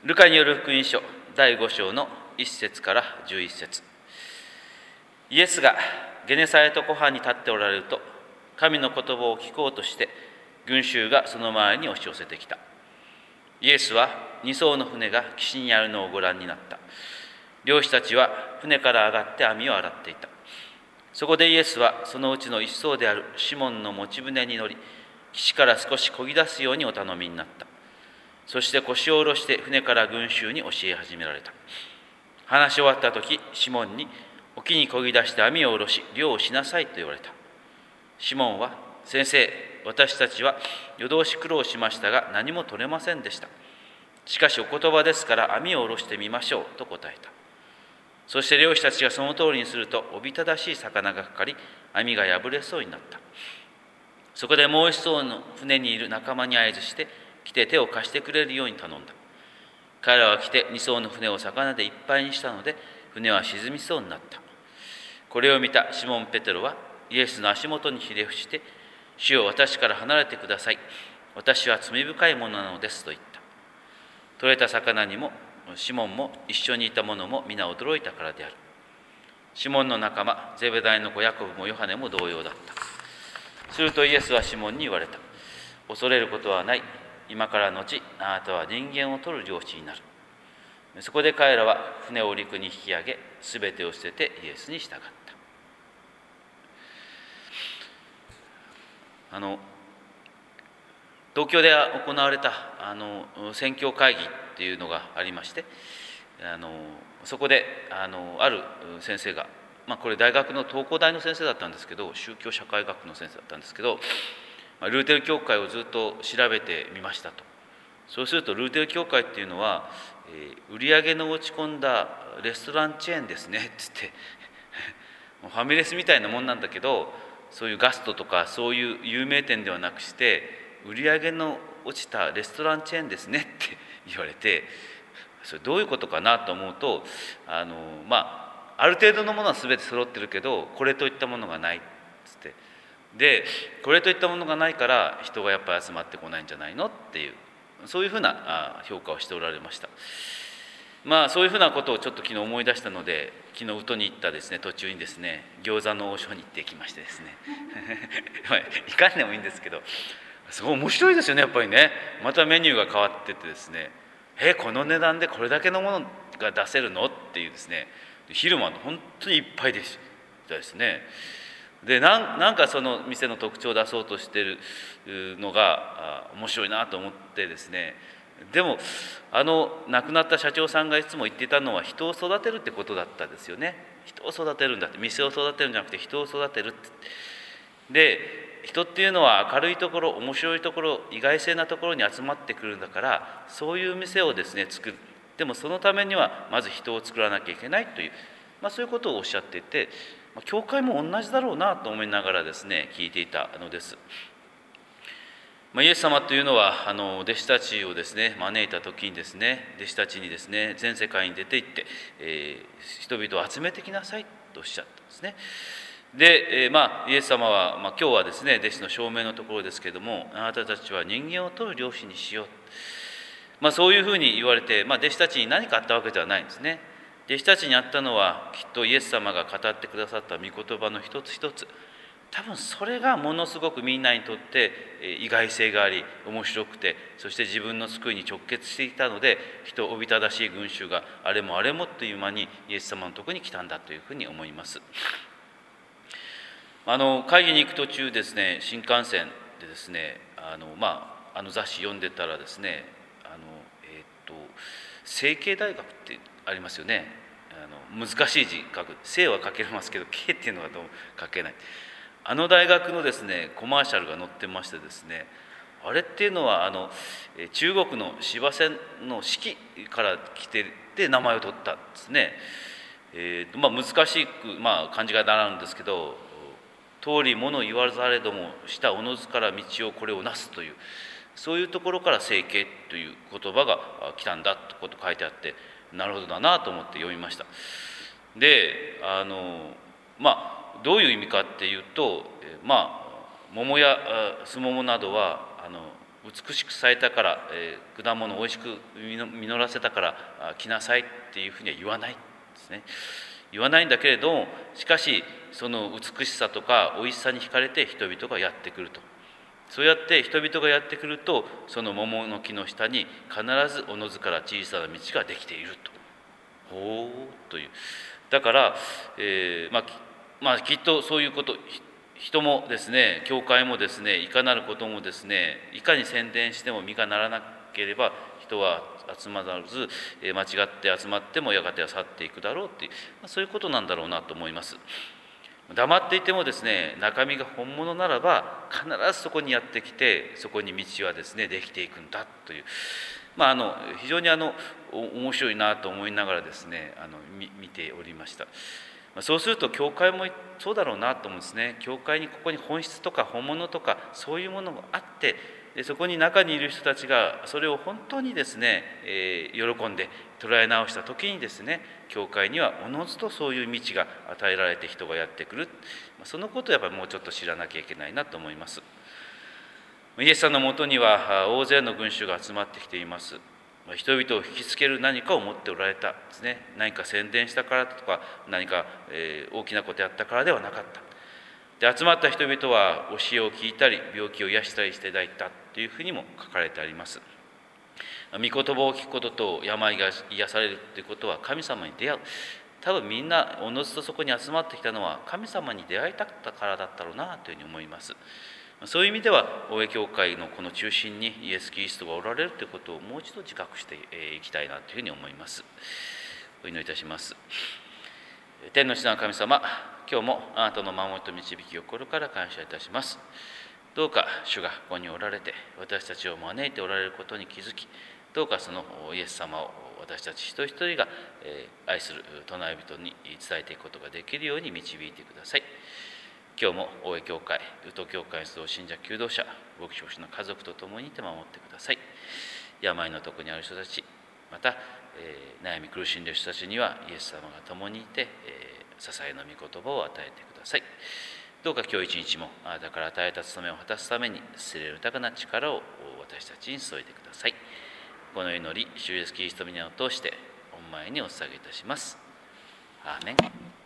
ルカによる福音書第5章の1節から11節。イエスがゲネサレト湖畔に立っておられると、神の言葉を聞こうとして群衆がその周りに押し寄せてきた。イエスは2艘の船が岸にあるのをご覧になった。漁師たちは船から上がって網を洗っていた。そこでイエスはそのうちの一艘であるシモンの持ち船に乗り、岸から少し漕ぎ出すようにお頼みになった。そして腰を下ろして船から群衆に教え始められた。話し終わった時、シモンに沖に漕ぎ出して網を下ろし、漁をしなさいと言われた。シモンは、先生、私たちは夜通し苦労しましたが何も取れませんでした。しかしお言葉ですから網を下ろしてみましょうと答えた。そして漁師たちがその通りにすると、おびただしい魚がかかり、網が破れそうになった。そこでもう一艘の船にいる仲間に合図して、来て手を貸してくれるように頼んだ。彼らは来て2艘の船を魚でいっぱいにしたので、船は沈みそうになった。これを見たシモン・ペテロはイエスの足元にひれ伏して、主よ、私から離れてください。私は罪深いものなのですと言った。取れた魚にもシモンも一緒にいた者も皆驚いたからである。シモンの仲間ゼベダイの子ヤコブもヨハネも同様だった。するとイエスはシモンに言われた。恐れることはない。今からのち、あなたは人間を取る漁師になる。そこで彼らは船を陸に引き上げ、すべてを捨ててイエスに従った。東京で行われた宣教会議っていうのがありまして、そこである先生が、これ大学の東工大の先生だったんですけど、宗教社会学の先生だったんですけど、ルーテル教会をずっと調べてみましたと。そうするとルーテル教会っていうのは、売り上げの落ち込んだレストランチェーンですねって言ってファミレスみたいなもんなんだけど、そういうガストとかそういう有名店ではなくして、売り上げの落ちたレストランチェーンですねって言われて、それどういうことかなと思うと、ある程度のものは全て揃ってるけど、これといったものがないっつって、でこれといったものがないから人がやっぱり集まってこないんじゃないのっていう、そういうふうな評価をしておられました。そういうふうなことをちょっと昨日思い出したので、昨日宇土に行ったですね途中にですね、餃子の王将に行ってきましてですねいかんでもいいんですけど、すごい面白いですよね、やっぱりね。またメニューが変わっててですね、この値段でこれだけのものが出せるのっていうですね、昼間本当にいっぱいでしたですね。でなんかその店の特徴を出そうとしてるのが面白いなと思ってですね。でも亡くなった社長さんがいつも言っていたのは、人を育てるってことだったですよね。人を育てるんだって、店を育てるんじゃなくて人を育てるって。で人っていうのは明るいところ、面白いところ、意外性なところに集まってくるんだから、そういう店をですね作る。でもそのためにはまず人を作らなきゃいけないという、そういうことをおっしゃっていて、教会も同じだろうなと思いながらですね聞いていたのです。イエス様というのは弟子たちをですね招いた時にですね、弟子たちにですね全世界に出て行って、人々を集めてきなさいとおっしゃったんですね。で、イエス様は、今日はですね弟子の証明のところですけれども、あなたたちは人間を取る漁師にしよう、そういうふうに言われて、弟子たちに何かあったわけではないんですね。弟子たちにあったのは、きっとイエス様が語ってくださった御言葉の一つ一つ、多分それがものすごくみんなにとって意外性があり、面白くて、そして自分の救いに直結していたので、人おびただしい群衆があれもあれもという間にイエス様のところに来たんだというふうに思います。会議に行く途中ですね、新幹線でですね、雑誌読んでたらですね、成蹊大学ってありますよね。難しい字書く、成は書けますけど蹊っていうのはどうも書けない。大学のですねコマーシャルが載ってましてですね、あれっていうのは中国の司馬遷の式から来てで名前を取ったんですね。難しく、漢字が並ぶんですけど、通り物言わざれどもしたおのずから道をこれをなすという、そういうところから成蹊という言葉が来たんだということ書いてあって、なるほどだなと思って読みました。でどういう意味かっていうと、桃やすももなどは美しく咲いたから、果物をおいしく実らせたから来なさいっていうふうには言わないですね。言わないんだけれども、しかしその美しさとかおいしさに惹かれて人々がやってくると。そうやって人々がやってくると、その桃の木の下に必ずおのずから小さな道ができていると。ほうという。だから、きっとそういうこと、人もですね、教会もですね、いかなることもですね、いかに宣伝しても実がならなければ人は集まらず、間違って集まってもやがては去っていくだろうっていう、そういうことなんだろうなと思います。黙っていてもですね、中身が本物ならば必ずそこにやってきて、そこに道はですねできていくんだという、非常に面白いなと思いながらですね見ておりました。そうすると教会もそうだろうなと思うんですね。教会にここに本質とか本物とかそういうものがあって、でそこに中にいる人たちがそれを本当にですね、喜んで捉え直した時にですね、教会にはおのずとそういう道が与えられて人がやってくる、そのことをやっぱりもうちょっと知らなきゃいけないなと思います。イエスさんのもとには大勢の群衆が集まってきています。人々を引きつける何かを持っておられたですね。何か宣伝したからとか何か大きなことやったからではなかった。で集まった人々は教えを聞いたり病気を癒したりしていただいたというふうにも書かれてあります。御言葉を聞くことと病が癒されるということは神様に出会う。多分みんなおのずとそこに集まってきたのは神様に出会いたかったからだったろうなというふうに思います。そういう意味では大江教会のこの中心にイエス・キリストがおられるということをもう一度自覚していきたいなというふうに思います。お祈りいたします。天の父なる神様、今日もあなたの守りと導きを心から感謝いたします。どうか主がここにおられて私たちを招いておられることに気づき、どうかそのイエス様を私たち一人一人が愛する唱え人に伝えていくことができるように導いてください。今日も大江教会、宇都教会出動信者求道者、牧師の家族と共にいて守ってください。病のとこにある人たち、また、悩み苦しんでいる人たちにはイエス様が共にいて、支えの御言葉を与えてください。どうか今日一日もあなたから与えた務めを果たすために捨てれる豊かな力を私たちに注いでください。この祈り、主イエスキリストの皆を通して御前にお捧げいたします。アーメン。